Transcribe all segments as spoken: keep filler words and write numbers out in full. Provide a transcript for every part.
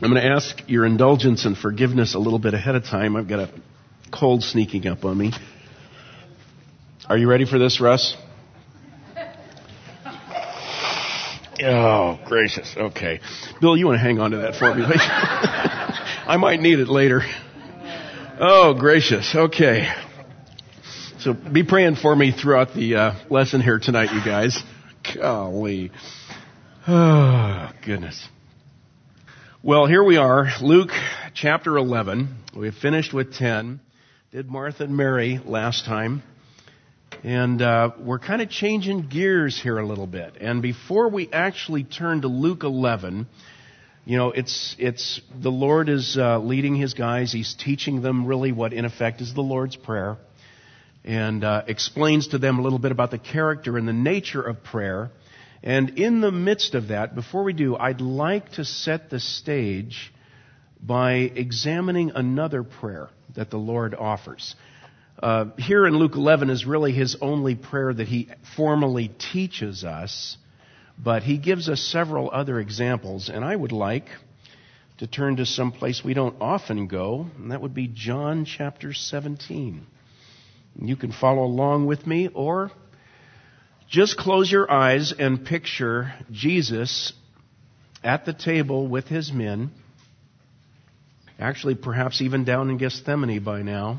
I'm going to ask your indulgence and forgiveness a little bit ahead of time. I've got a cold sneaking up on me. Are you ready for this, Russ? Oh, gracious. Okay. Bill, you want to hang on to that for me? I might need it later. Oh, gracious. Okay. So be praying for me throughout the uh, lesson here tonight, you guys. Golly. Oh, goodness. Well, here we are, Luke chapter eleven. We've finished with ten. Did Martha and Mary last time. And uh, we're kind of changing gears here a little bit. And before we actually turn to Luke eleven, you know, it's it's the Lord is uh, leading His guys. He's teaching them really what, in effect, is the Lord's Prayer. And uh, explains to them a little bit about the character and the nature of prayer. And in the midst of that, before we do, I'd like to set the stage by examining another prayer that the Lord offers. Uh, here in Luke eleven is really His only prayer that He formally teaches us, but He gives us several other examples, and I would like to turn to some place we don't often go, and that would be John chapter seventeen. You can follow along with me, or just close your eyes and picture Jesus at the table with His men, actually perhaps even down in Gethsemane by now.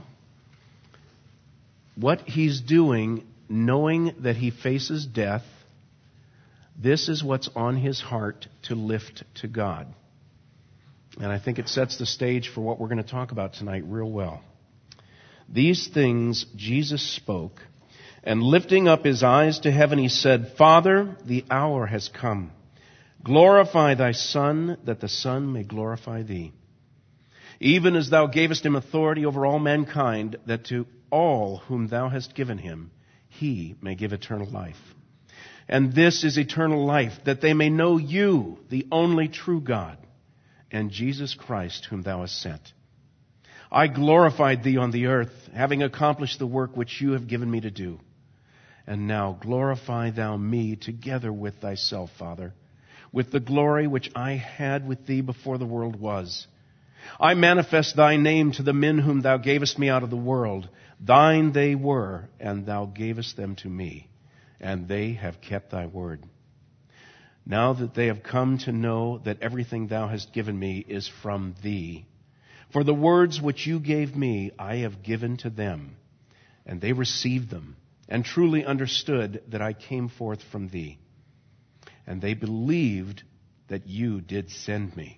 What He's doing, knowing that He faces death, this is what's on His heart to lift to God. And I think it sets the stage for what we're going to talk about tonight real well. These things Jesus spoke, and lifting up His eyes to heaven, He said, Father, the hour has come. Glorify Thy Son, that the Son may glorify Thee. Even as Thou gavest Him authority over all mankind, that to all whom Thou hast given Him, He may give eternal life. And this is eternal life, that they may know You, the only true God, and Jesus Christ, whom Thou hast sent. I glorified Thee on the earth, having accomplished the work which You have given Me to do. And now glorify Thou Me together with Thyself, Father, with the glory which I had with Thee before the world was. I manifest Thy name to the men whom Thou gavest Me out of the world. Thine they were, and Thou gavest them to Me, and they have kept Thy word. Now that they have come to know that everything Thou hast given Me is from Thee, for the words which You gave Me I have given to them, and they received them, and truly understood that I came forth from Thee. And they believed that You did send Me.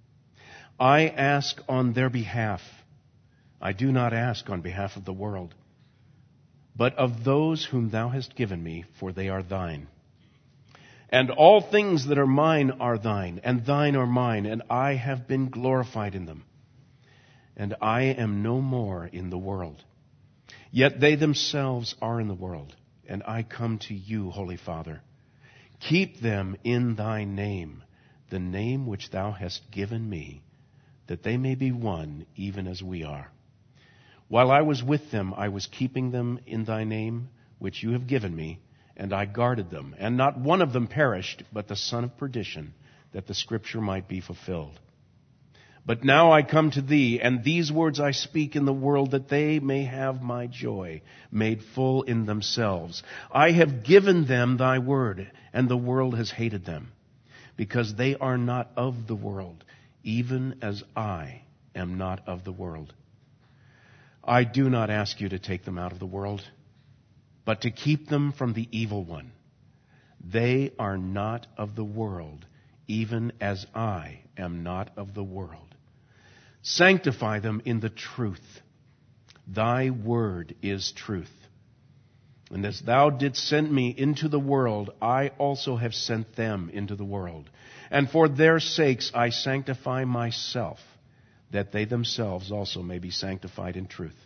I ask on their behalf. I do not ask on behalf of the world, but of those whom Thou hast given Me, for they are Thine. And all things that are Mine are Thine, and Thine are Mine, and I have been glorified in them. And I am no more in the world. Yet they themselves are in the world, and I come to You, Holy Father. Keep them in Thy name, the name which Thou hast given Me, that they may be one, even as we are. While I was with them, I was keeping them in Thy name, which You have given Me, and I guarded them. And not one of them perished, but the son of perdition, that the Scripture might be fulfilled. But now I come to Thee, and these words I speak in the world, that they may have My joy made full in themselves. I have given them Thy word, and the world has hated them, because they are not of the world, even as I am not of the world. I do not ask You to take them out of the world, but to keep them from the evil one. They are not of the world, even as I am not of the world. Sanctify them in the truth. Thy word is truth. And as Thou didst send Me into the world, I also have sent them into the world. And for their sakes I sanctify Myself, that they themselves also may be sanctified in truth.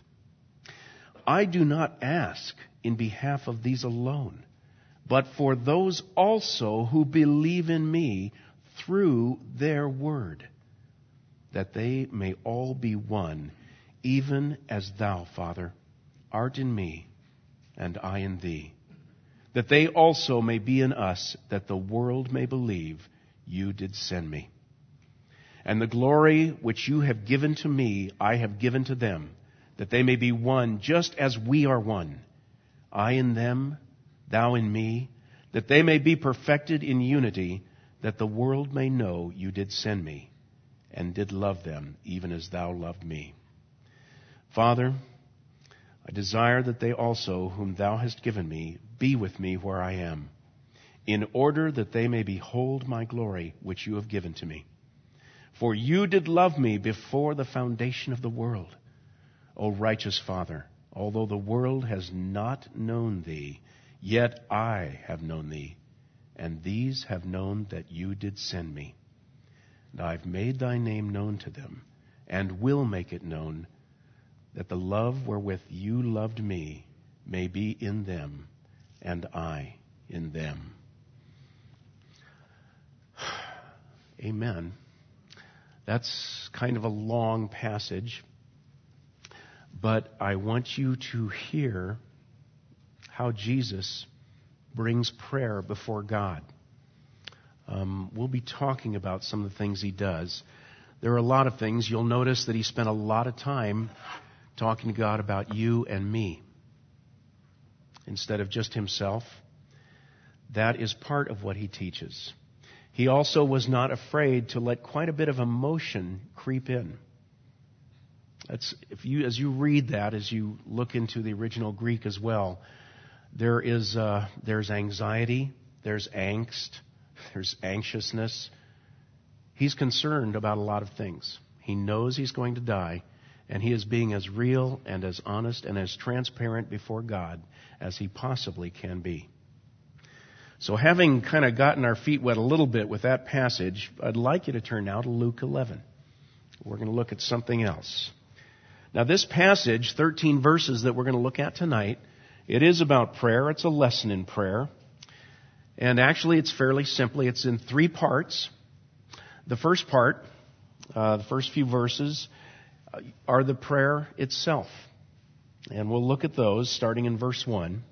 I do not ask in behalf of these alone, but for those also who believe in Me through their word, that they may all be one, even as Thou, Father, art in Me, and I in Thee, that they also may be in us, that the world may believe You did send Me. And the glory which you have given to me, I have given to them, that they may be one, just as we are one. I in them, thou in me, that they may be perfected in unity, that the world may know you did send me, and did love them, even as thou loved me. Father, I desire that they also, whom thou hast given me, be with me where I am, in order that they may behold my glory, which you have given to me. For you did love me before the foundation of the world. O righteous Father, although the world has not known thee, yet I have known thee, and these have known that you did send me. And I have made thy name known to them, and will make it known, that the love wherewith you loved me may be in them, and I in them. Amen. That's kind of a long passage, but I want you to hear how Jesus brings prayer before God. Um, we'll be talking about some of the things he does. There are a lot of things. You'll notice that he spent a lot of time talking to God about you and me instead of just himself. That is part of what he teaches. He also was not afraid to let quite a bit of emotion creep in. That's, if you, as you read that, as you look into the original Greek as well, there is uh, there's anxiety, there's angst, there's anxiousness. He's concerned about a lot of things. He knows he's going to die, and he is being as real and as honest and as transparent before God as he possibly can be. So having kind of gotten our feet wet a little bit with that passage, I'd like you to turn now to Luke eleven. We're going to look at something else. Now this passage, thirteen verses that we're going to look at tonight, it is about prayer. It's a lesson in prayer. And actually it's fairly simply, it's in three parts. The first part, uh, the first few verses, uh, are the prayer itself. And we'll look at those starting in verse one.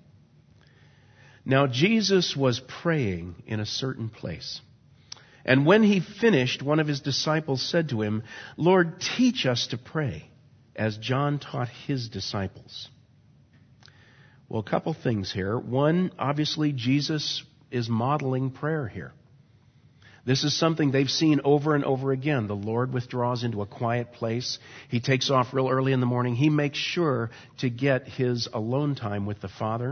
Now Jesus was praying in a certain place. And when he finished, one of his disciples said to him, Lord, teach us to pray, as John taught his disciples. Well, a couple things here. One, obviously, Jesus is modeling prayer here. This is something they've seen over and over again. The Lord withdraws into a quiet place. He takes off real early in the morning. He makes sure to get his alone time with the Father.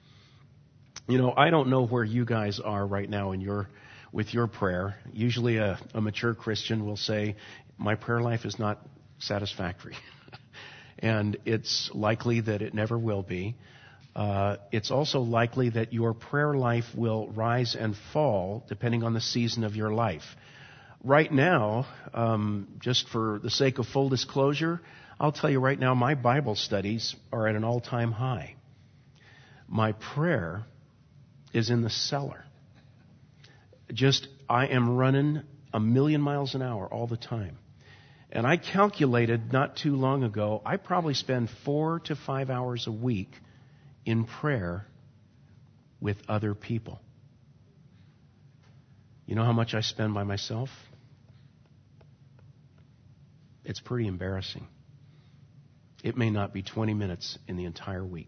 You know, I don't know where you guys are right now in your with your prayer. Usually a, a mature Christian will say, my prayer life is not satisfactory. And it's likely that it never will be. Uh, it's also likely that your prayer life will rise and fall depending on the season of your life. Right now, um, just for the sake of full disclosure, I'll tell you right now, my Bible studies are at an all-time high. My prayer is in the cellar. Just, I am running a million miles an hour all the time. And I calculated not too long ago, I probably spend four to five hours a week in prayer with other people. You know how much I spend by myself? It's pretty embarrassing. It may not be twenty minutes in the entire week.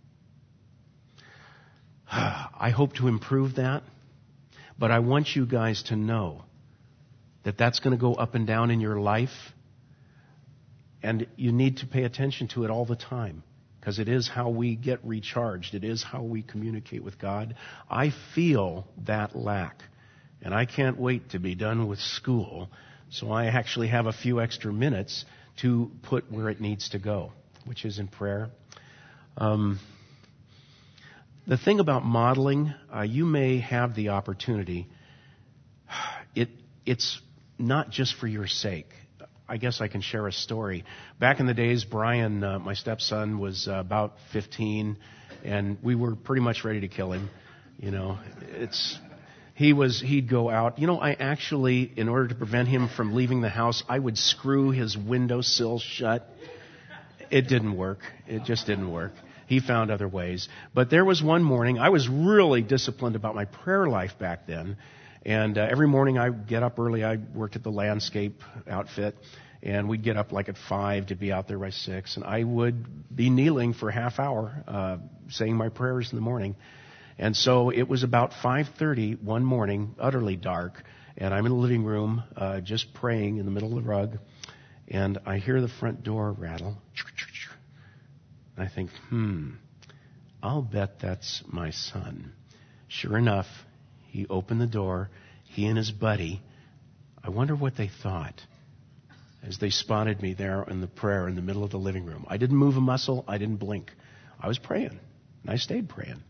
I hope to improve that, but I want you guys to know that that's going to go up and down in your life, and you need to pay attention to it all the time, because it is how we get recharged. It is how we communicate with God. I feel that lack, and I can't wait to be done with school, so I actually have a few extra minutes to put where it needs to go, which is in prayer. Um, the thing about modeling, uh, you may have the opportunity. It it's not just for your sake. I guess I can share a story. Back in the days, Brian, uh, my stepson, was uh, about fifteen, and we were pretty much ready to kill him. You know, it's he was he'd go out. You know, I actually, in order to prevent him from leaving the house, I would screw his windowsill shut. It didn't work. It just didn't work. He found other ways. But there was one morning, I was really disciplined about my prayer life back then. And uh, every morning I get up early. I worked at the landscape outfit, and we'd get up like at five to be out there by six. And I would be kneeling for a half hour, uh, saying my prayers in the morning. And so it was about five thirty one morning, utterly dark, and I'm in the living room uh, just praying in the middle of the rug, and I hear the front door rattle. And I think, hmm, I'll bet that's my son. Sure enough, he opened the door, he and his buddy. I wonder what they thought as they spotted me there in the prayer in the middle of the living room. I didn't move a muscle. I didn't blink. I was praying, and I stayed praying.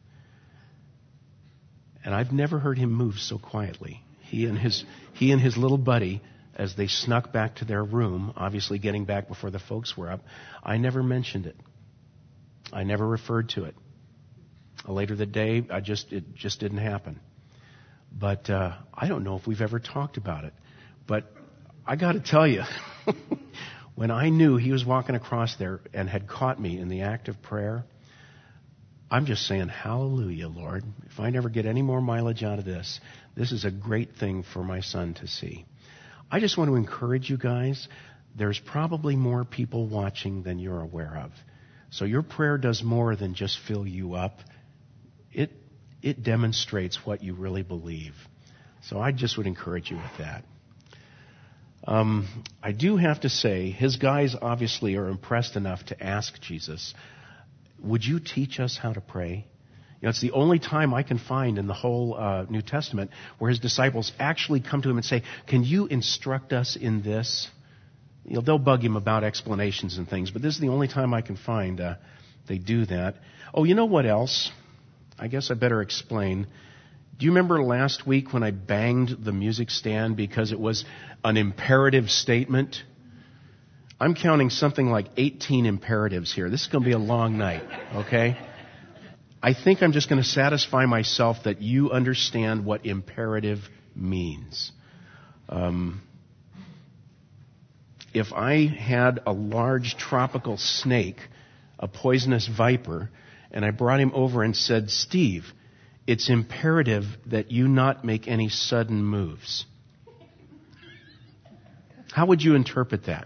And I've never heard him move so quietly. He and his he and his little buddy, as they snuck back to their room, obviously getting back before the folks were up, I never mentioned it. I never referred to it. Later that day, I just it just didn't happen. But uh, I don't know if we've ever talked about it. But I got to tell you, when I knew he was walking across there and had caught me in the act of prayer, I'm just saying, hallelujah, Lord. If I never get any more mileage out of this, this is a great thing for my son to see. I just want to encourage you guys. There's probably more people watching than you're aware of. So your prayer does more than just fill you up. It it demonstrates what you really believe. So I just would encourage you with that. Um, I do have to say, his guys obviously are impressed enough to ask Jesus, would you teach us how to pray? You know, it's the only time I can find in the whole uh, New Testament where his disciples actually come to him and say, can you instruct us in this? You know, they'll bug him about explanations and things, but this is the only time I can find uh, they do that. Oh, you know what else? I guess I better explain. Do you remember last week when I banged the music stand because it was an imperative statement? I'm counting something like eighteen imperatives here. This is going to be a long night, okay? I think I'm just going to satisfy myself that you understand what imperative means. Um, if I had a large tropical snake, a poisonous viper, and I brought him over and said, Steve, it's imperative that you not make any sudden moves. How would you interpret that?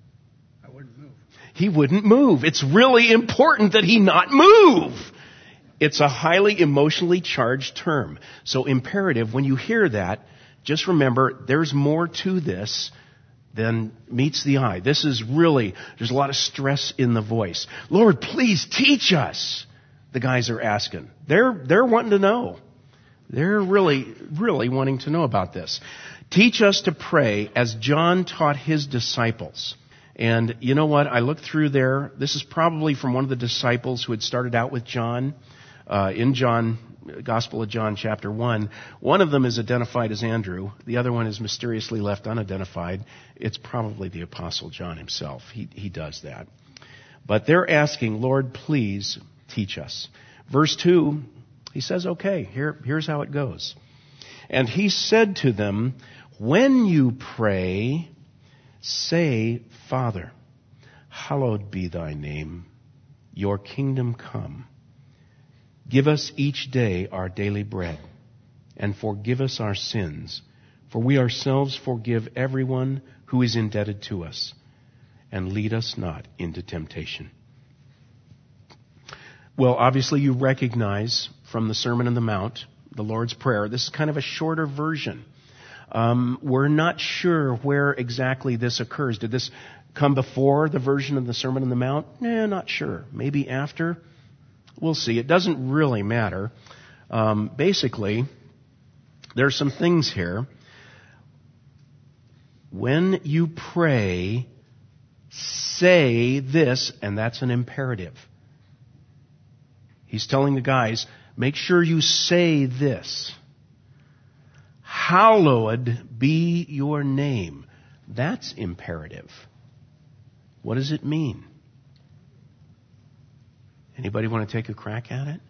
He wouldn't move. It's really important that he not move. It's a highly emotionally charged term. So imperative, when you hear that, just remember there's more to this than meets the eye. This is really, there's a lot of stress in the voice. Lord, please teach us. The guys are asking. They're, they're wanting to know. They're really, really wanting to know about this. Teach us to pray as John taught his disciples. And you know what? I looked through there. This is probably from one of the disciples who had started out with John, uh, in John, Gospel of John, chapter one. One of them is identified as Andrew. The other one is mysteriously left unidentified. It's probably the Apostle John himself. He, he does that. But they're asking, Lord, please teach us. Verse two, he says, okay, here, here's how it goes. And he said to them, when you pray, say, Father, hallowed be thy name, your kingdom come. Give us each day our daily bread, and forgive us our sins, for we ourselves forgive everyone who is indebted to us, and lead us not into temptation. Well, obviously you recognize from the Sermon on the Mount, the Lord's Prayer, this is kind of a shorter version. Um, we're not sure where exactly this occurs. Did this come before the version of the Sermon on the Mount? Nah, not sure. Maybe after? We'll see. It doesn't really matter. Um, basically, there's some things here. When you pray, say this, and that's an imperative. He's telling the guys, make sure you say this. Hallowed be your name. That's imperative. What does it mean? Anybody want to take a crack at it?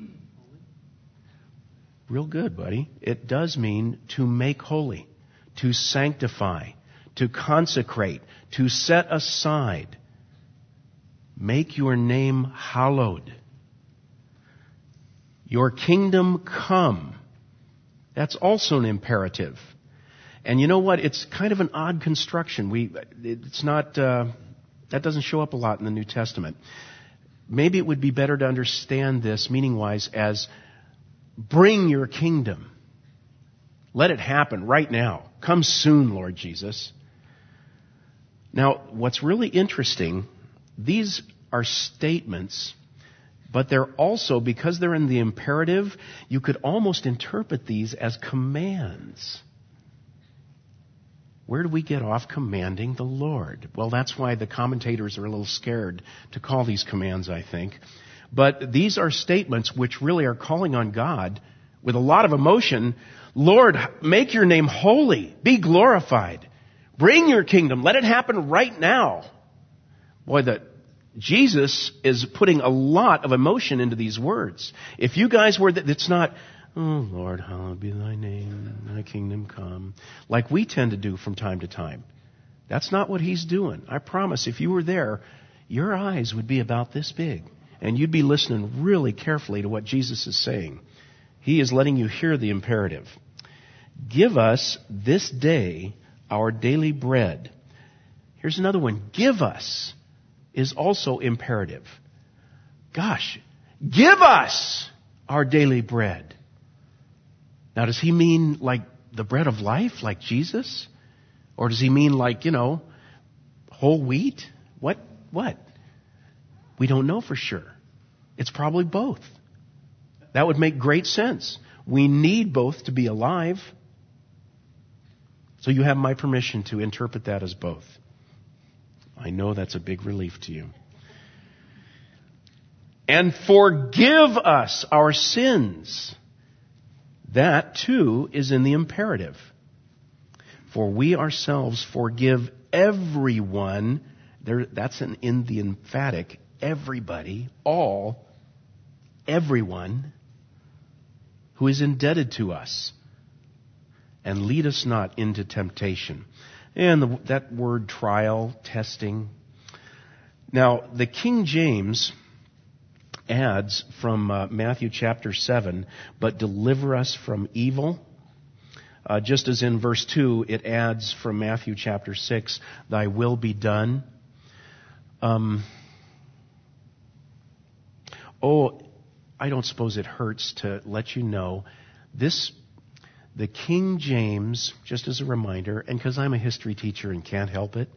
Real good, buddy. It does mean to make holy, to sanctify, to consecrate, to set aside. Make your name hallowed. Your kingdom come. That's also an imperative. And you know what? It's kind of an odd construction. We, it's not, uh, that doesn't show up a lot in the New Testament. Maybe it would be better to understand this, meaning-wise, as bring your kingdom. Let it happen right now. Come soon, Lord Jesus. Now, what's really interesting, these are statements, but they're also, because they're in the imperative, you could almost interpret these as commands. Where do we get off commanding the Lord? Well, that's why the commentators are a little scared to call these commands, I think. But these are statements which really are calling on God with a lot of emotion. Lord, make your name holy. Be glorified. Bring your kingdom. Let it happen right now. Boy, the, Jesus is putting a lot of emotion into these words. If you guys were, it's not, oh, Lord, hallowed be thy name, thy kingdom come, like we tend to do from time to time. That's not what he's doing. I promise, if you were there, your eyes would be about this big, and you'd be listening really carefully to what Jesus is saying. He is letting you hear the imperative. Give us this day our daily bread. Here's another one. Give us is also imperative. Gosh, give us our daily bread. Now, does he mean like the bread of life, like Jesus? Or does he mean like, you know, whole wheat? What? What? We don't know for sure. It's probably both. That would make great sense. We need both to be alive. So you have my permission to interpret that as both. I know that's a big relief to you. And forgive us our sins. That, too, is in the imperative. For we ourselves forgive everyone. There, that's an, in the emphatic. Everybody, all, everyone who is indebted to us. And lead us not into temptation. And the, that word trial, testing. Now, the King James adds from uh, Matthew chapter seven, but deliver us from evil. Uh, just as in verse two, it adds from Matthew chapter six, thy will be done. Um, oh, I don't suppose it hurts to let you know this. The King James, just as a reminder, and because I'm a history teacher and can't help it,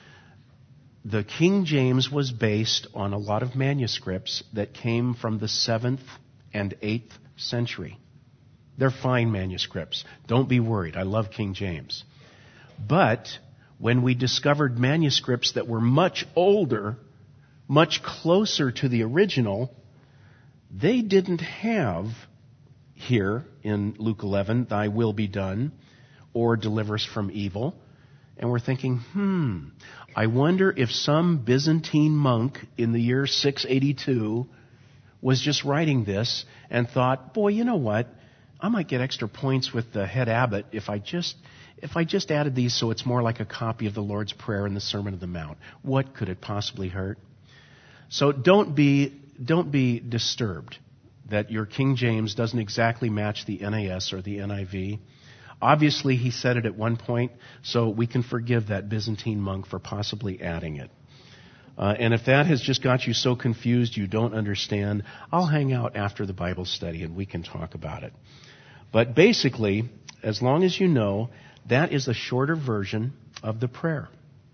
the King James was based on a lot of manuscripts that came from the seventh and eighth century. They're fine manuscripts. Don't be worried. I love King James. But when we discovered manuscripts that were much older, much closer to the original, they didn't have here in Luke eleven, thy will be done, or deliver us from evil. And we're thinking, hmm, I wonder if some Byzantine monk in the year six eighty-two was just writing this and thought, boy, you know what? I might get extra points with the head abbot if I just if I just added these so it's more like a copy of the Lord's Prayer and the Sermon on the Mount. What could it possibly hurt? So don't be don't be disturbed that your King James doesn't exactly match the N A S or the N I V. Obviously, he said it at one point, so we can forgive that Byzantine monk for possibly adding it. Uh, and if that has just got you so confused you don't understand, I'll hang out after the Bible study and we can talk about it. But basically, as long as you know, that is a shorter version of the prayer.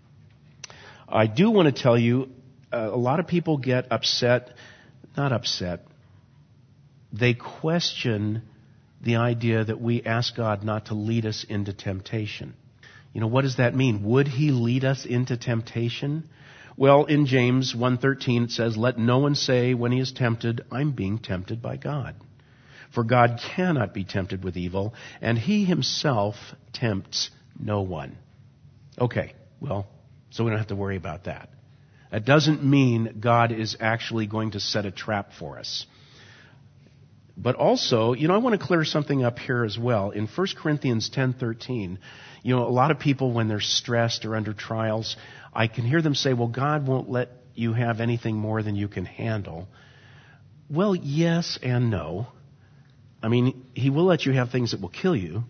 I do want to tell you, uh, a lot of people get upset, not upset, they question the idea that we ask God not to lead us into temptation. You know, what does that mean? Would He lead us into temptation? Well, in James one thirteen it says, let no one say when he is tempted, I'm being tempted by God. For God cannot be tempted with evil, and He Himself tempts no one. Okay, well, so we don't have to worry about that. That doesn't mean God is actually going to set a trap for us. But also, you know, I want to clear something up here as well. In First Corinthians ten thirteen, you know, a lot of people when they're stressed or under trials, I can hear them say, well, God won't let you have anything more than you can handle. Well, yes and no. I mean, He will let you have things that will kill you.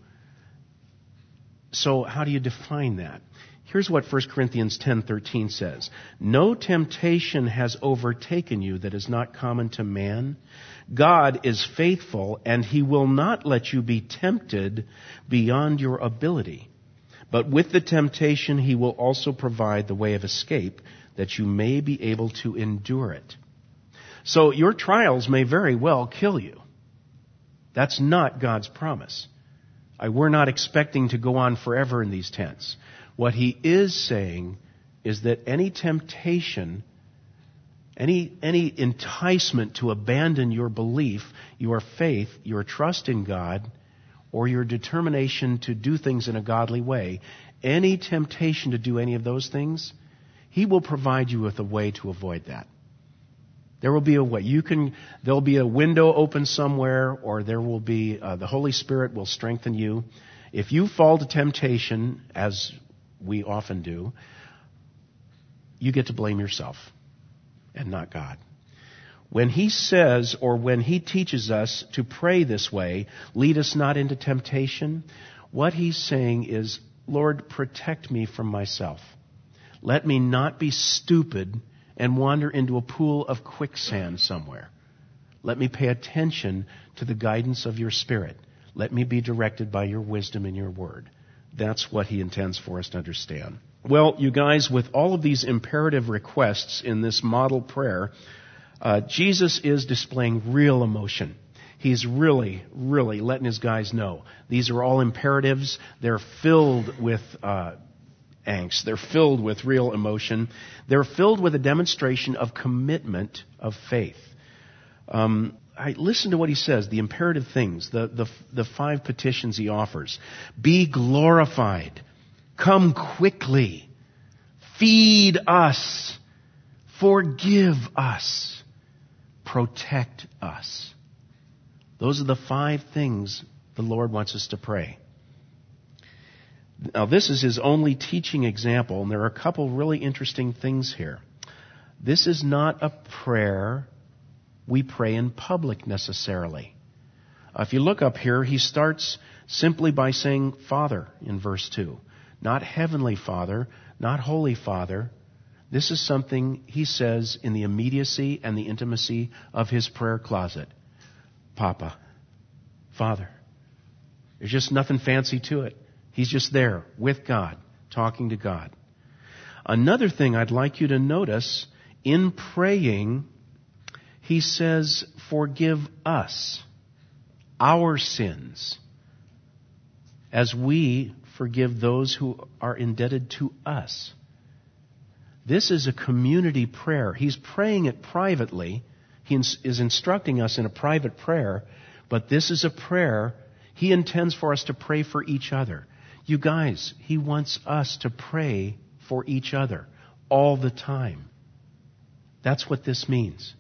So how do you define that? Here's what First Corinthians ten thirteen says. No temptation has overtaken you that is not common to man. God is faithful, and He will not let you be tempted beyond your ability. But with the temptation, He will also provide the way of escape, that you may be able to endure it. So your trials may very well kill you. That's not God's promise. I, we're not expecting to go on forever in these tents. What He is saying is that any temptation, any, any enticement to abandon your belief, your faith, your trust in God, or your determination to do things in a godly way, any temptation to do any of those things, He will provide you with a way to avoid that. There will be a way. You can, there'll be a window open somewhere, or there will be, uh, the Holy Spirit will strengthen you. If you fall to temptation, as we often do, you get to blame yourself and not God. When He says, or when He teaches us to pray this way, lead us not into temptation, what He's saying is, Lord, protect me from myself. Let me not be stupid and wander into a pool of quicksand somewhere. Let me pay attention to the guidance of your Spirit. Let me be directed by your wisdom and your word. That's what He intends for us to understand. Well, you guys, with all of these imperative requests in this model prayer, uh, Jesus is displaying real emotion. He's really, really letting His guys know. These are all imperatives. They're filled with uh angst. They're filled with real emotion. They're filled with a demonstration of commitment of faith. Um, I listen to what He says, the imperative things, the, the, the five petitions He offers. Be glorified. Come quickly. Feed us. Forgive us. Protect us. Those are the five things the Lord wants us to pray. Now, this is His only teaching example, and there are a couple really interesting things here. This is not a prayer we pray in public necessarily. Uh, if you look up here, He starts simply by saying Father in verse two. Not Heavenly Father, not Holy Father. This is something He says in the immediacy and the intimacy of His prayer closet. Papa, Father. There's just nothing fancy to it. He's just there with God, talking to God. Another thing I'd like you to notice, in praying, He says, forgive us our sins as we forgive those who are indebted to us. This is a community prayer. He's praying it privately. He is instructing us in a private prayer, but this is a prayer He intends for us to pray for each other. You guys, He wants us to pray for each other all the time. That's what this means.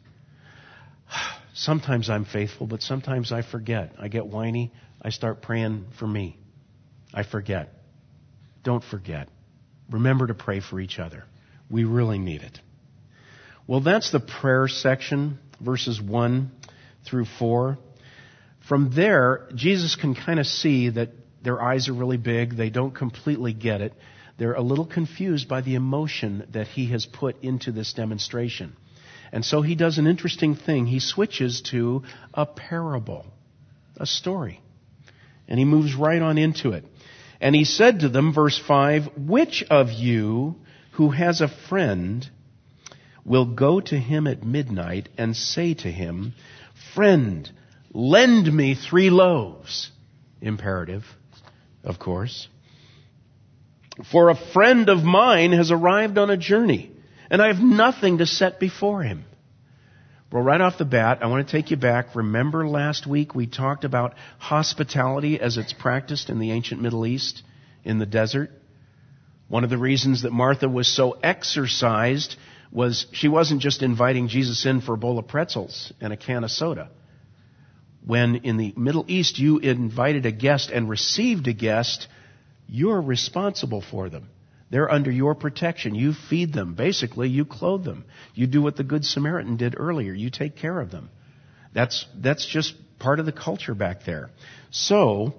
Sometimes I'm faithful, but sometimes I forget. I get whiny. I start praying for me. I forget. Don't forget. Remember to pray for each other. We really need it. Well, that's the prayer section, verses one through four. From there, Jesus can kind of see that their eyes are really big. They don't completely get it. They're a little confused by the emotion that He has put into this demonstration. And so He does an interesting thing. He switches to a parable, a story. And He moves right on into it. And He said to them, verse five, which of you who has a friend will go to him at midnight and say to him, friend, lend me three loaves. Imperative, of course. For a friend of mine has arrived on a journey, and I have nothing to set before him. Well, right off the bat, I want to take you back. Remember last week we talked about hospitality as it's practiced in the ancient Middle East, in the desert? One of the reasons that Martha was so exercised was she wasn't just inviting Jesus in for a bowl of pretzels and a can of soda. When in the Middle East you invited a guest and received a guest, you're responsible for them. They're under your protection. You feed them. Basically, you clothe them. You do what the Good Samaritan did earlier. You take care of them. That's, that's just part of the culture back there. So,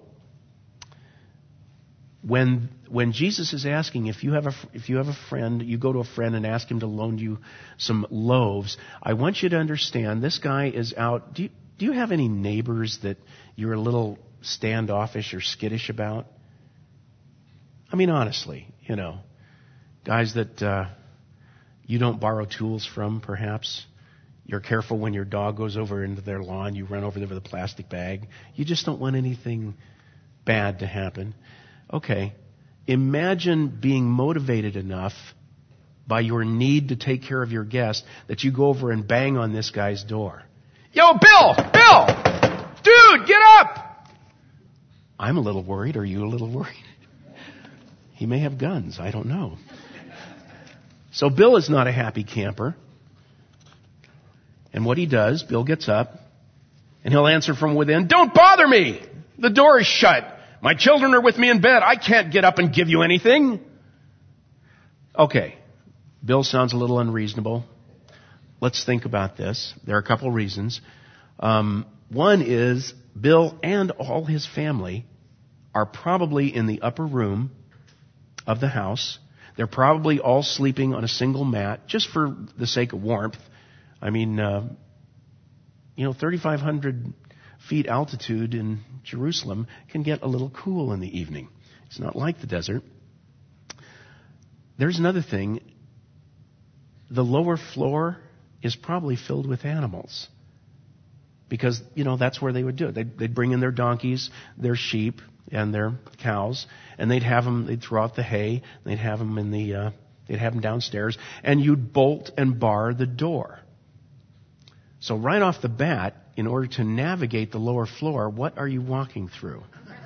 when when Jesus is asking if you have a if you have a friend, you go to a friend and ask him to loan you some loaves, I want you to understand this guy is out. Do you, do you have any neighbors that you're a little standoffish or skittish about? I mean, honestly, you know, guys that uh, you don't borrow tools from, perhaps. You're careful when your dog goes over into their lawn. You run over there with a plastic bag. You just don't want anything bad to happen. Okay, imagine being motivated enough by your need to take care of your guest that you go over and bang on this guy's door. Yo, Bill! Bill! Dude, get up! I'm a little worried. Are you a little worried? He may have guns. I don't know. So Bill is not a happy camper. And what he does, Bill gets up, and he'll answer from within, "Don't bother me! The door is shut. My children are with me in bed. I can't get up and give you anything." Okay, Bill sounds a little unreasonable. Let's think about this. There are a couple reasons. Um, one is Bill and all his family are probably in the upper room of the house. They're probably all sleeping on a single mat, just for the sake of warmth. I mean, uh, you know, thirty-five hundred feet altitude in Jerusalem can get a little cool in the evening. It's not like the desert. There's another thing. The lower floor is probably filled with animals. Because, you know, that's where they would do it. They'd, they'd bring in their donkeys, their sheep, and their cows, and they'd have them, they'd throw out the hay, they'd have them in the, uh, they'd have them downstairs, and you'd bolt and bar the door. So right off the bat, in order to navigate the lower floor, what are you walking through?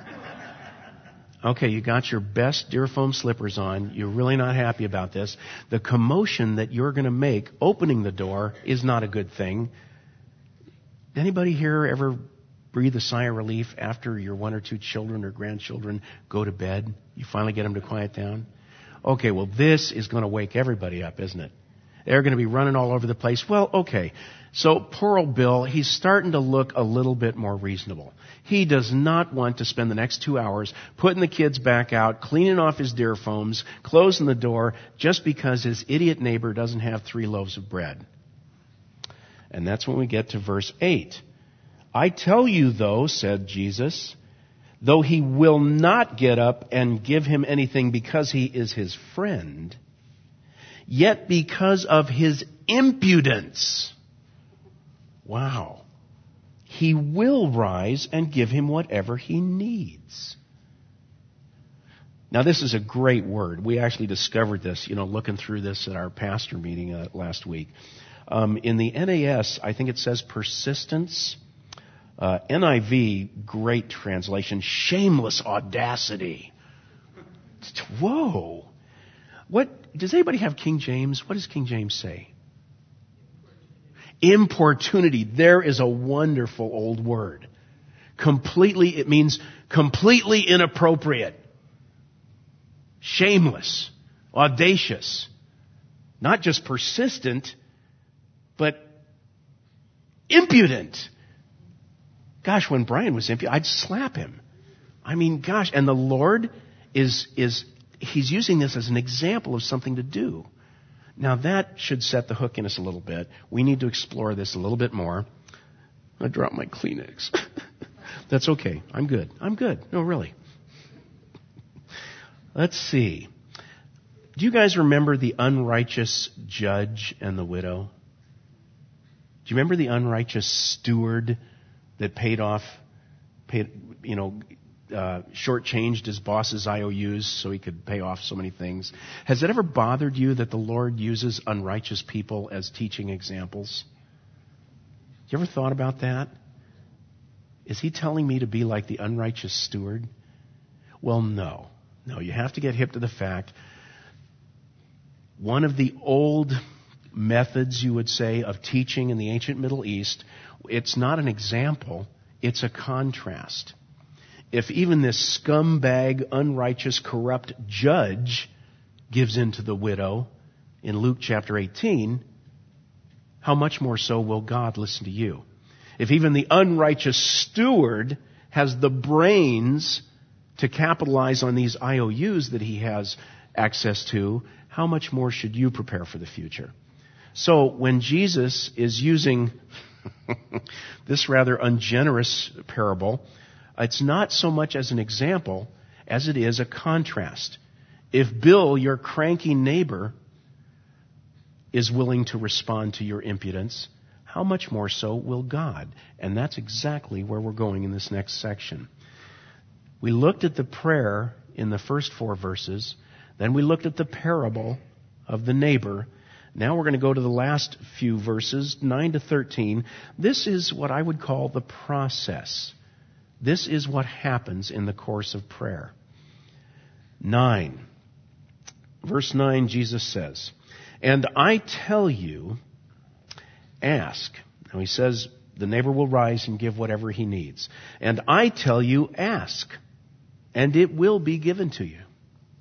Okay, you got your best deer foam slippers on. You're really not happy about this. The commotion that you're going to make opening the door is not a good thing. Anybody here ever breathe a sigh of relief after your one or two children or grandchildren go to bed? You finally get them to quiet down? Okay, well, this is going to wake everybody up, isn't it? They're going to be running all over the place. Well, okay. So poor old Bill, he's starting to look a little bit more reasonable. He does not want to spend the next two hours putting the kids back out, cleaning off his deer foams, closing the door, just because his idiot neighbor doesn't have three loaves of bread. And that's when we get to verse eight. "I tell you, though," said Jesus, "though he will not get up and give him anything because he is his friend, yet because of his impudence," wow, "he will rise and give him whatever he needs." Now, this is a great word. We actually discovered this, you know, looking through this at our pastor meeting uh, last week. Um, in the N A S, I think it says persistence. Uh, N I V, great translation, shameless audacity. Whoa. What, does anybody have King James? What does King James say? Importunity. There is a wonderful old word. Completely, it means completely inappropriate. Shameless. Audacious. Not just persistent, but impudent. Gosh, when Brian was impudent, I'd slap him. I mean, gosh, and the Lord is, is, He's using this as an example of something to do. Now that should set the hook in us a little bit. We need to explore this a little bit more. I dropped my Kleenex. That's okay. I'm good. I'm good. No, really. Let's see. Do you guys remember the unrighteous judge and the widow? Do you remember the unrighteous steward that paid off, paid, you know, uh, shortchanged his boss's I O Us so he could pay off so many things? Has it ever bothered you that the Lord uses unrighteous people as teaching examples? You ever thought about that? Is he telling me to be like the unrighteous steward? Well, no. No, you have to get hip to the fact. One of the old methods, you would say, of teaching in the ancient Middle East, it's not an example, it's a contrast. If even this scumbag, unrighteous, corrupt judge gives in to the widow in Luke chapter eighteen, how much more so will God listen to you? if even the unrighteous steward has the brains to capitalize on these I O Us that he has access to, how much more should you prepare for the future? So when Jesus is using this rather ungenerous parable, it's not so much as an example as it is a contrast. If Bill, your cranky neighbor, is willing to respond to your impudence, how much more so will God? And that's exactly where we're going in this next section. We looked at the prayer in the first four verses. Then we looked at the parable of the neighbor. Now we're going to go to the last few verses, nine to thirteen. This is what I would call the process. This is what happens in the course of prayer. nine. Verse nine, Jesus says, "And I tell you, ask." Now he says the neighbor will rise and give whatever he needs. "And I tell you, ask, and it will be given to you.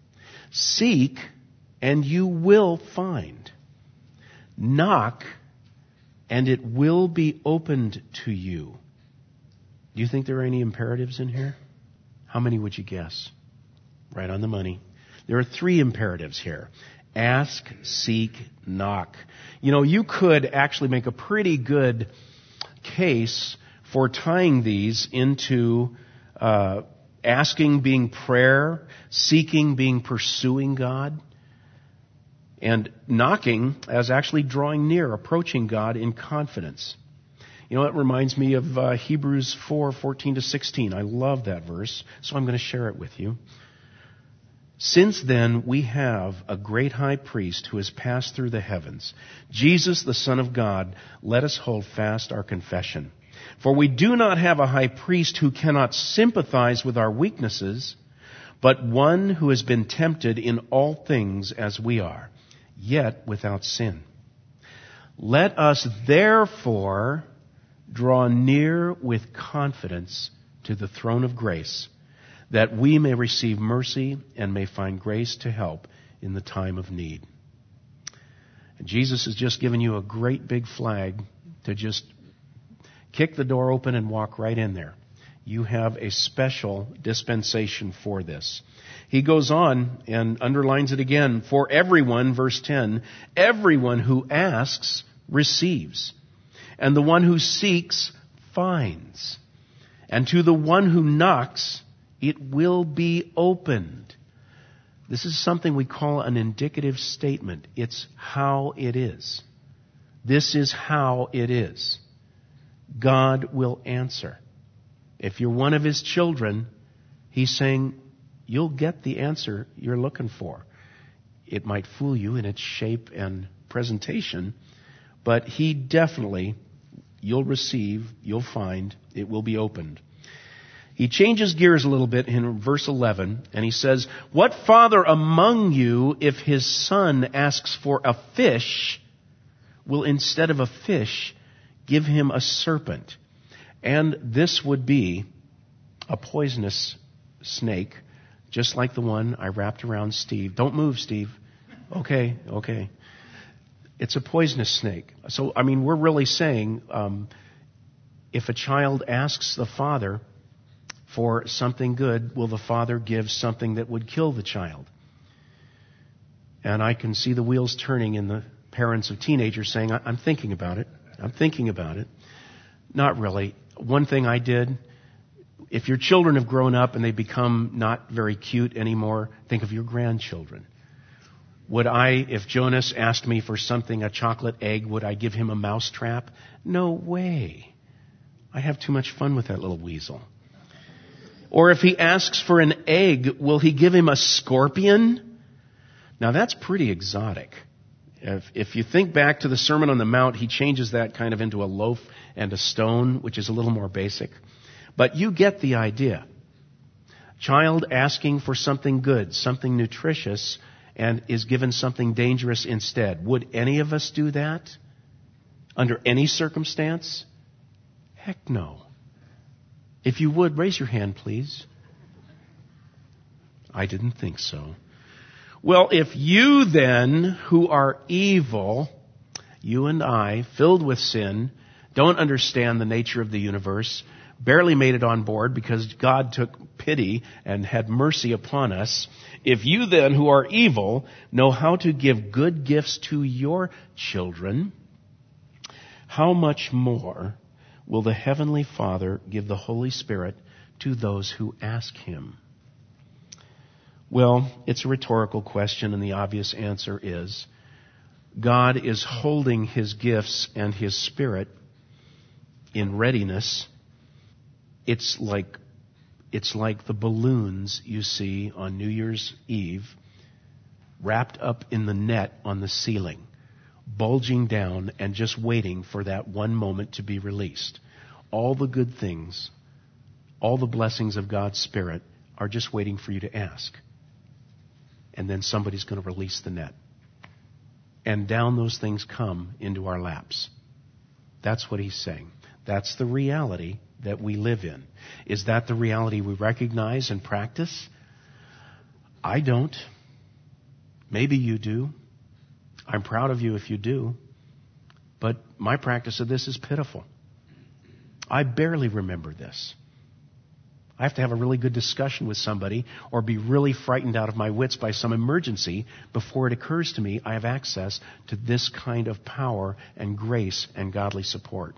Seek, and you will find. Knock, and it will be opened to you." Do you think there are any imperatives in here? How many would you guess? Right on the money. There are three imperatives here. Ask, seek, knock. You know, you could actually make a pretty good case for tying these into uh, asking being prayer, seeking being pursuing God, and knocking as actually drawing near, approaching God in confidence. You know, it reminds me of uh, Hebrews four, fourteen to sixteen. I love that verse, so I'm going to share it with you. "Since then we have a great high priest who has passed through the heavens, Jesus the Son of God, let us hold fast our confession. For we do not have a high priest who cannot sympathize with our weaknesses, but one who has been tempted in all things as we are, yet without sin. Let us therefore draw near with confidence to the throne of grace, that we may receive mercy and may find grace to help in the time of need." And Jesus has just given you a great big flag to just kick the door open and walk right in there. You have a special dispensation for this. He goes on and underlines it again. "For everyone," verse ten, "everyone who asks receives, and the one who seeks finds, and to the one who knocks it will be opened." This is something we call an indicative statement. It's how it is. This is how it is. God will answer. If you're one of His children, He's saying, you'll get the answer you're looking for. It might fool you in its shape and presentation, but He definitely, you'll receive, you'll find, it will be opened. He changes gears a little bit in verse eleven, and he says, "What father among you, if his son asks for a fish, will instead of a fish give him a serpent?" And this would be a poisonous snake, just like the one I wrapped around Steve. Don't move, Steve. Okay, okay. It's a poisonous snake. So, I mean, we're really saying, um, if a child asks the father for something good, will the father give something that would kill the child? And I can see the wheels turning in the parents of teenagers saying, I'm thinking about it. I'm thinking about it. Not really. One thing I did, if your children have grown up and they become not very cute anymore, think of your grandchildren. Would I, if Jonas asked me for something, a chocolate egg, would I give him a mouse trap? No way. I have too much fun with that little weasel. Or if he asks for an egg, will he give him a scorpion? Now that's pretty exotic. If, if you think back to the Sermon on the Mount, he changes that kind of into a loaf and a stone, which is a little more basic. But you get the idea. Child asking for something good, something nutritious, and is given something dangerous instead. Would any of us do that? Under any circumstance? Heck no. If you would, raise your hand, please. I didn't think so. Well, if you then, who are evil, you and I, filled with sin, don't understand the nature of the universe, barely made it on board because God took pity and had mercy upon us. If you then, who are evil, know how to give good gifts to your children, how much more will the Heavenly Father give the Holy Spirit to those who ask Him? Well, it's a rhetorical question, and the obvious answer is God is holding His gifts and His Spirit in readiness. It's like, it's like the balloons you see on New Year's Eve wrapped up in the net on the ceiling, bulging down and just waiting for that one moment to be released. All the good things, all the blessings of God's Spirit are just waiting for you to ask. And then somebody's going to release the net. And down those things come into our laps. That's what He's saying. That's the reality that we live in. Is that the reality we recognize and practice? I don't. Maybe you do. I'm proud of you if you do. But my practice of this is pitiful. I barely remember this. I have to have a really good discussion with somebody or be really frightened out of my wits by some emergency before it occurs to me I have access to this kind of power and grace and godly support.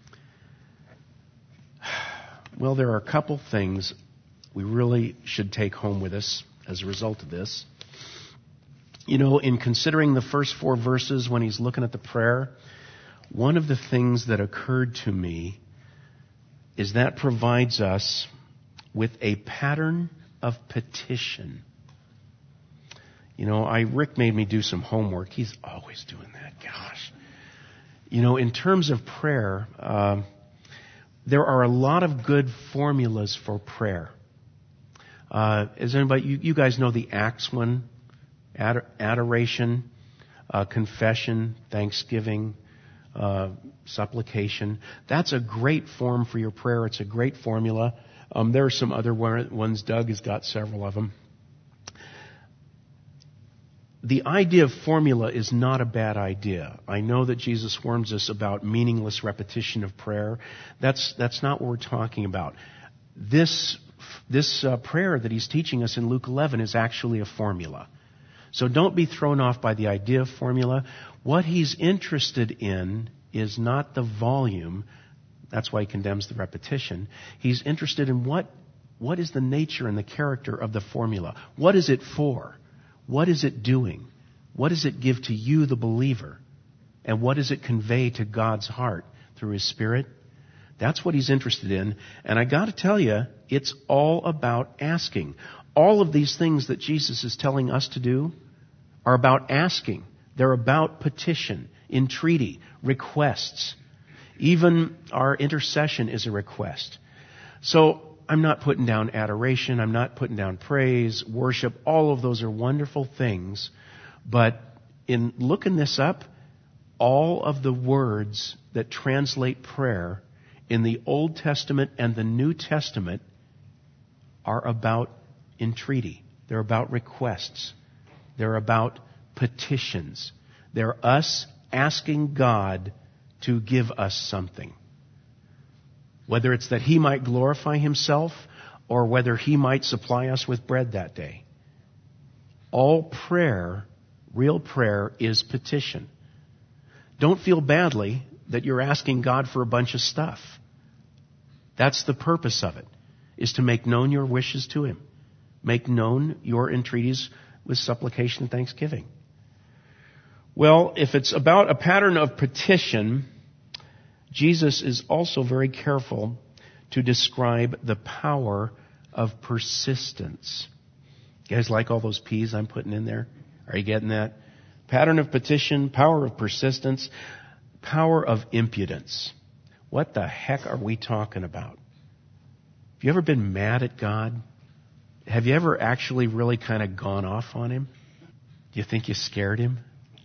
Well, there are a couple things we really should take home with us as a result of this. You know, in considering the first four verses when he's looking at the prayer, one of the things that occurred to me is that provides us with a pattern of petition. You know, I Rick made me do some homework. He's always doing that. Gosh. You know, in terms of prayer, uh, there are a lot of good formulas for prayer. Uh, is anybody, you, you guys know the Acts one? Ador- adoration, uh, confession, thanksgiving, uh, supplication. That's a great form for your prayer. It's a great formula. Um, there are some other ones. Doug has got several of them. The idea of formula is not a bad idea. I know that Jesus warns us about meaningless repetition of prayer. That's that's not what we're talking about. This this uh, prayer that he's teaching us in Luke eleven is actually a formula. So don't be thrown off by the idea of formula. What he's interested in is not the volume. That's why he condemns the repetition. He's interested in what, what is the nature and the character of the formula. What is it for? What is it doing? What does it give to you, the believer? And what does it convey to God's heart through His Spirit? That's what he's interested in. And I got to tell you, it's all about asking. All of these things that Jesus is telling us to do are about asking. They're about petition, entreaty, requests. Even our intercession is a request. So I'm not putting down adoration. I'm not putting down praise, worship. All of those are wonderful things. But in looking this up, all of the words that translate prayer in the Old Testament and the New Testament are about entreaty. They're about requests. They're about petitions. They're us asking God to give us something. Whether it's that He might glorify Himself or whether He might supply us with bread that day. All prayer, real prayer, is petition. Don't feel badly that you're asking God for a bunch of stuff. That's the purpose of it, is to make known your wishes to Him. Make known your entreaties with supplication and thanksgiving. Well, if it's about a pattern of petition, Jesus is also very careful to describe the power of persistence. You guys like all those P's I'm putting in there? Are you getting that? Pattern of petition, power of persistence, power of impudence. What the heck are we talking about? Have you ever been mad at God? Have you ever actually really kind of gone off on Him? Do you think you scared Him?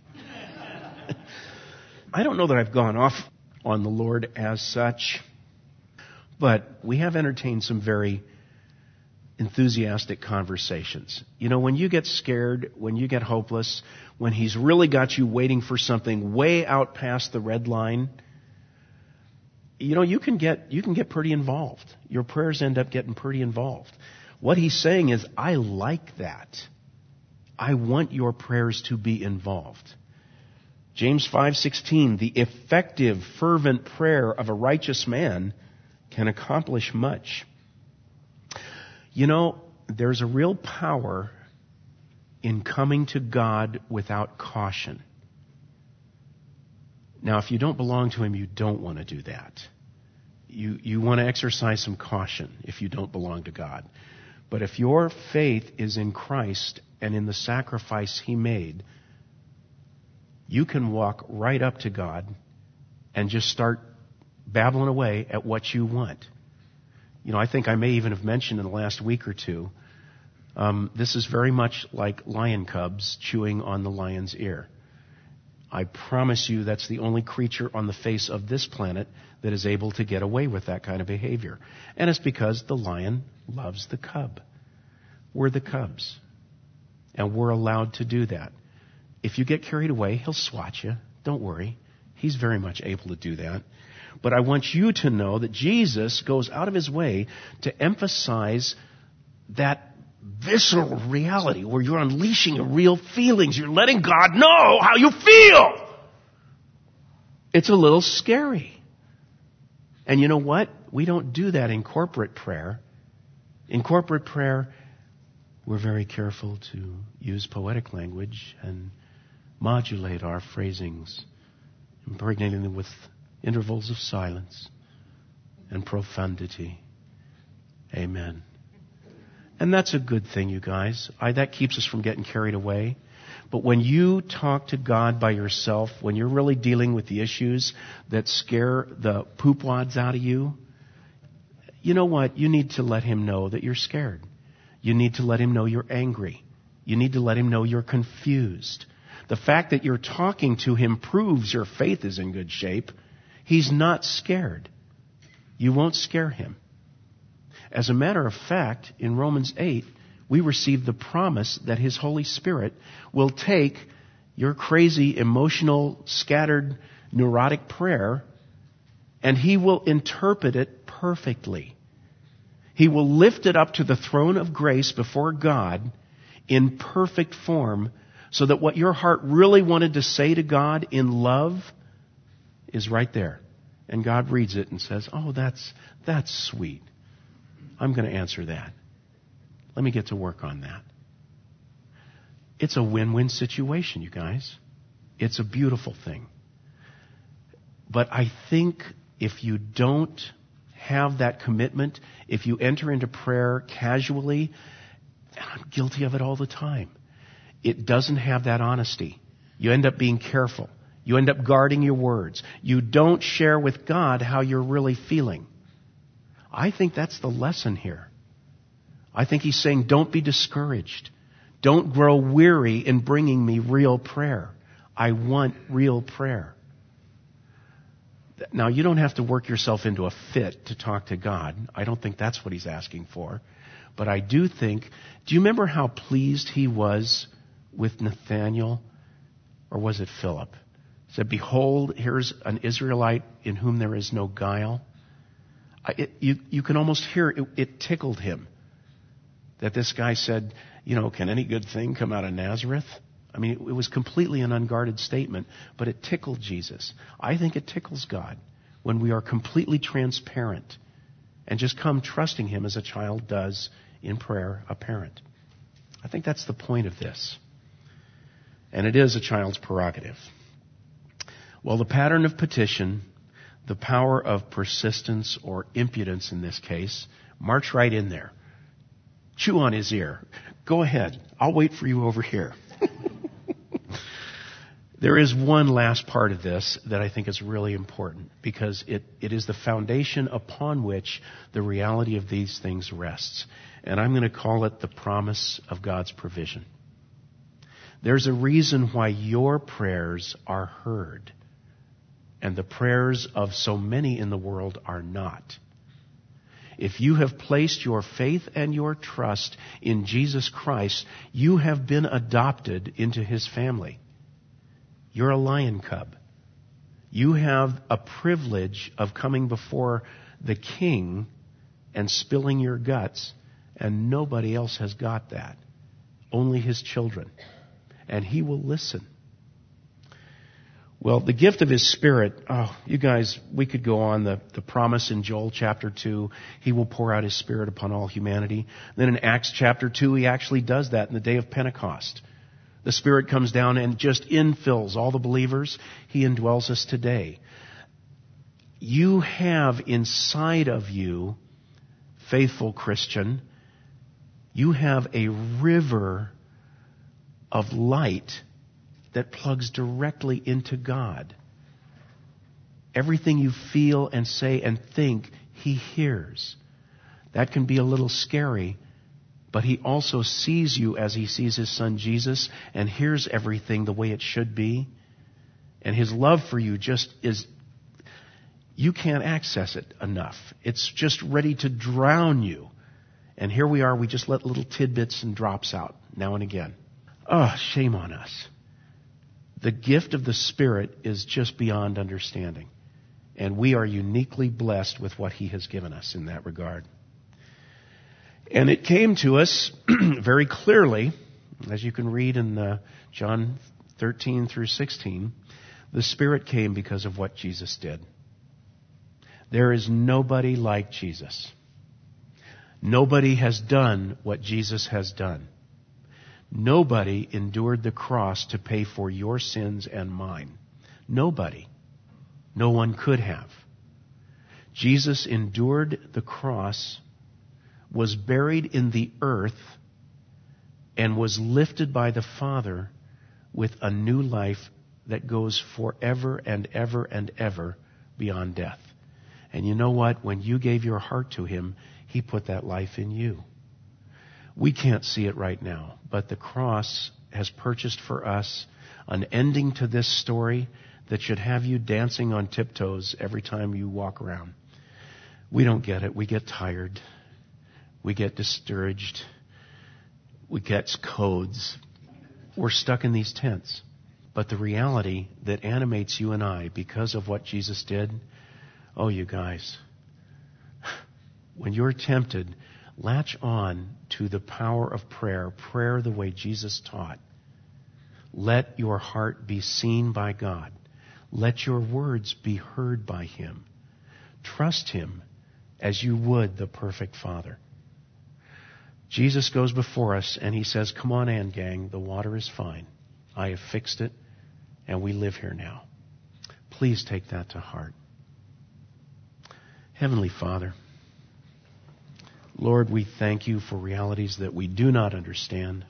I don't know that I've gone off on the Lord as such, but we have entertained some very enthusiastic conversations. You know, when you get scared, when you get hopeless, when He's really got you waiting for something way out past the red line, you know, you can get, you can get pretty involved. Your prayers end up getting pretty involved. What he's saying is, I like that. I want your prayers to be involved. James five sixteen, the effective, fervent prayer of a righteous man can accomplish much. You know, there's a real power in coming to God without caution. Now, if you don't belong to Him, you don't want to do that. You, you want to exercise some caution if you don't belong to God. But if your faith is in Christ and in the sacrifice He made, you can walk right up to God and just start babbling away at what you want. You know, I think I may even have mentioned in the last week or two, um, this is very much like lion cubs chewing on the lion's ear. I promise you that's the only creature on the face of this planet that is able to get away with that kind of behavior. And it's because the lion loves the cub. We're the cubs. And we're allowed to do that. If you get carried away, he'll swat you. Don't worry. He's very much able to do that. But I want you to know that Jesus goes out of His way to emphasize that visceral reality where you're unleashing your real feelings. You're letting God know how you feel. It's a little scary. And you know what? We don't do that in corporate prayer. In corporate prayer, we're very careful to use poetic language and modulate our phrasings, impregnating them with intervals of silence and profundity. Amen. And that's a good thing, you guys. I, that keeps us from getting carried away. But when you talk to God by yourself, when you're really dealing with the issues that scare the poop wads out of you, you know what? You need to let Him know that you're scared. You need to let Him know you're angry. You need to let Him know you're confused. The fact that you're talking to Him proves your faith is in good shape. He's not scared. You won't scare Him. As a matter of fact, in Romans eight, we receive the promise that His Holy Spirit will take your crazy, emotional, scattered, neurotic prayer and He will interpret it perfectly. He will lift it up to the throne of grace before God in perfect form so that what your heart really wanted to say to God in love is right there. And God reads it and says, oh, that's, that's sweet. I'm going to answer that. Let me get to work on that. It's a win-win situation, you guys. It's a beautiful thing. But I think if you don't have that commitment, if you enter into prayer casually, and I'm guilty of it all the time, it doesn't have that honesty. You end up being careful. You end up guarding your words. You don't share with God how you're really feeling. I think that's the lesson here. I think He's saying, don't be discouraged. Don't grow weary in bringing me real prayer. I want real prayer. Now, you don't have to work yourself into a fit to talk to God. I don't think that's what He's asking for. But I do think, do you remember how pleased He was with Nathanael? Or was it Philip? He said, behold, here's an Israelite in whom there is no guile. I, it, you, you can almost hear it, it tickled Him. That this guy said, you know, can any good thing come out of Nazareth? I mean, it, it was completely an unguarded statement, but it tickled Jesus. I think it tickles God when we are completely transparent and just come trusting Him as a child does in prayer, a parent. I think that's the point of this. And it is a child's prerogative. Well, the pattern of petition, the power of persistence or impudence in this case, march right in there. Chew on his ear. Go ahead. I'll wait for you over here. There is one last part of this that I think is really important because it, it is the foundation upon which the reality of these things rests. And I'm going to call it the promise of God's provision. There's a reason why your prayers are heard and the prayers of so many in the world are not. If you have placed your faith and your trust in Jesus Christ, you have been adopted into His family. You're a lion cub. You have a privilege of coming before the King and spilling your guts, and nobody else has got that. Only His children. And He will listen. Well, the gift of His Spirit, oh, you guys, we could go on. The, the promise in Joel chapter two, He will pour out His Spirit upon all humanity. Then in Acts chapter two, He actually does that in the day of Pentecost. The Spirit comes down and just infills all the believers. He indwells us today. You have inside of you, faithful Christian, you have a river of light that plugs directly into God. Everything you feel and say and think, He hears. That can be a little scary, but He also sees you as He sees His Son Jesus and hears everything the way it should be. And His love for you just is, you can't access it enough. It's just ready to drown you. And here we are, we just let little tidbits and drops out now and again. Oh, shame on us. The gift of the Spirit is just beyond understanding. And we are uniquely blessed with what He has given us in that regard. And it came to us very clearly, as you can read in uh, John thirteen through sixteen, the Spirit came because of what Jesus did. There is nobody like Jesus. Nobody has done what Jesus has done. Nobody endured the cross to pay for your sins and mine. Nobody. No one could have. Jesus endured the cross, was buried in the earth, and was lifted by the Father with a new life that goes forever and ever and ever beyond death. And you know what? When you gave your heart to Him, He put that life in you. We can't see it right now, but the cross has purchased for us an ending to this story that should have you dancing on tiptoes every time you walk around. We don't get it. We get tired. We get discouraged. We get codes. We're stuck in these tents. But the reality that animates you and I because of what Jesus did, oh, you guys, when you're tempted, latch on to the power of prayer, prayer the way Jesus taught. Let your heart be seen by God. Let your words be heard by Him. Trust Him as you would the perfect Father. Jesus goes before us and He says, come on in, gang, the water is fine. I have fixed it and we live here now. Please take that to heart. Heavenly Father, Lord, we thank You for realities that we do not understand.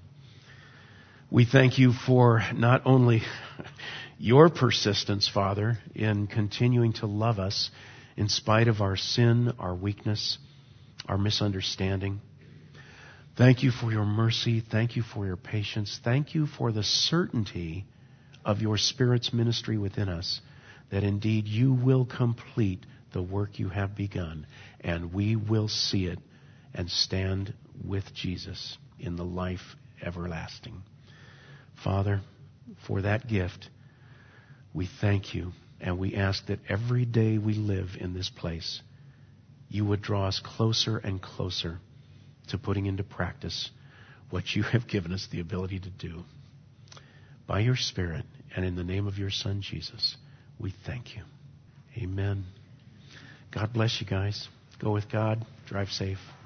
We thank You for not only Your persistence, Father, in continuing to love us in spite of our sin, our weakness, our misunderstanding. Thank You for Your mercy. Thank You for Your patience. Thank You for the certainty of Your Spirit's ministry within us, that indeed You will complete the work You have begun, and we will see it and stand with Jesus in the life everlasting. Father, for that gift, we thank You, and we ask that every day we live in this place, You would draw us closer and closer to putting into practice what You have given us the ability to do. By Your Spirit, and in the name of Your Son, Jesus, we thank You. Amen. God bless you guys. Go with God. Drive safe.